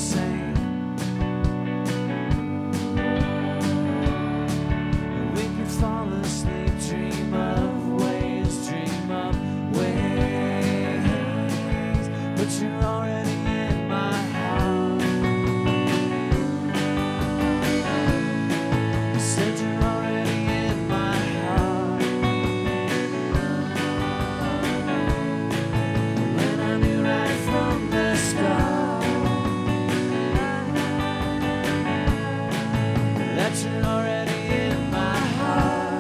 same. We can fall asleep, dream of ways, but you're already in my heart. You said you're already in my heart. And I knew right from the start that you're already in my heart.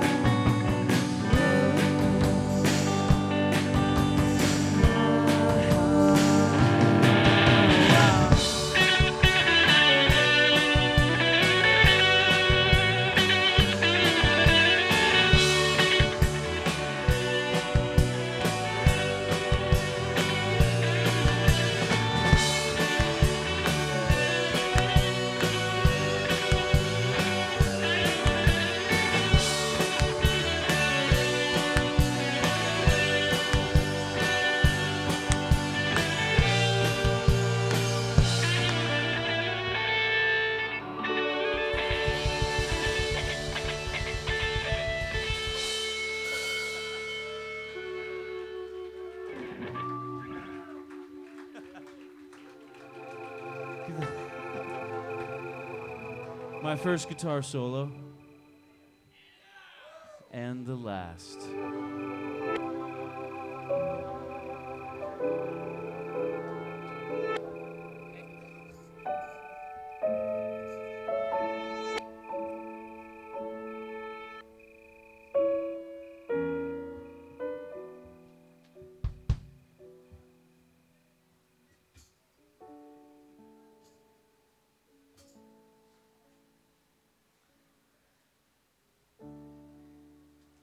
My first guitar solo and the last.